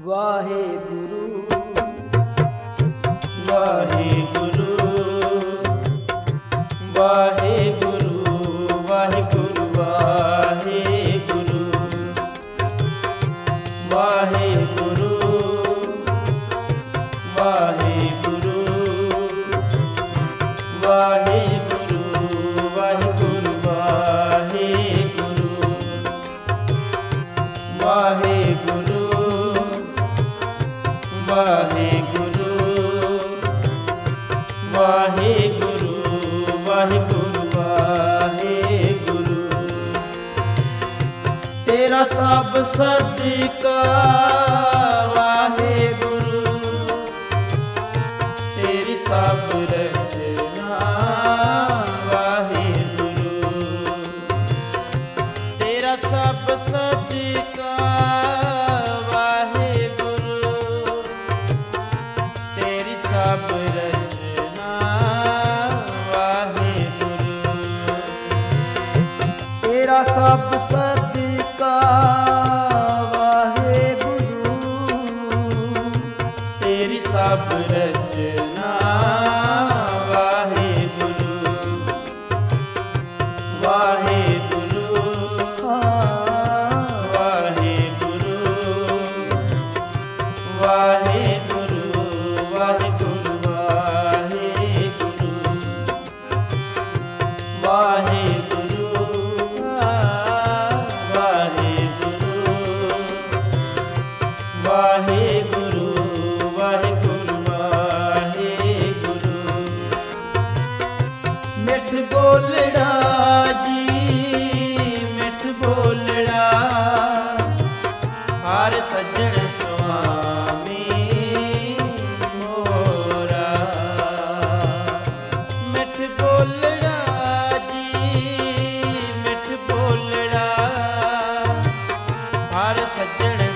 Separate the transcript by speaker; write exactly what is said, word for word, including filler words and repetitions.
Speaker 1: ਵਾਹਿਗੁਰੂ
Speaker 2: ਵਾਹਿਗੁਰੂ ਵਾਹਿਗੁਰੂ ਵਾਹਿਗੁਰੂ ਵਾਹਿਗੁਰੂ ਵਾਹਿਗੁਰੂ ਵਾਹਿਗੁਰੂ ਵਾਹਿਗੁਰੂ ਵਾਹਿਗੁਰੂ ਵਾਹਿਗੁਰੂ ਵਾਹਿਗੁਰੂ ਵਾਹਿਗੁਰੂ ਵਾਹਿਗੁਰੂ ਵਾਹਿਗੁਰੂ ਵਾਹਿਗੁਰੂ ਤੇਰਾ ਸਭ ਸਦਕਾ ਵਾਹਿਗੁਰੂ ਤੇਰੀ ਸਭ ਰਚਨਾ ਵਾਹਿਗੁਰੂ ਤੇਰਾ ਸਭ ਸਦਕਾ ਸਭ ਰਚਨਾ ਵਾਹਿਗੁਰੂ
Speaker 1: ਤੇਰਾ ਸਭ ਸਦਕਾ ਵਾਹਿਗੁਰੂ
Speaker 2: ਤੇਰੀ ਸਭ ਰਚਨਾ ਵਾਹਿਗੁਰੂ ਵਾਹਿਗੁਰੂ ਵਾਹਿਗੁਰੂ ਵਾਹਿਗੁਰੂ ਵਾਹਿਗੁਰੂ ਵਾਹਿਗੁਰੂ ਵਾਹਿਗੁਰੂ ਵਾਹਿਗੁਰੂ ਵਾਹਿਗੁਰੂ ਵਾਹਿਗੁਰੂ ਮਿੱਠ ਬੋਲੜਾ ਜੀ ਮਿੱਠ ਬੋਲੜਾ ਹਰ ਸੱਜਣ ਸੁਆਮੀ ਮੋਰਾ ਮਿੱਠ ਬੋਲੜਾ ਜੀ ਮਿੱਠ ਬੋਲੜਾ ਹਰ ਸੱਜਣ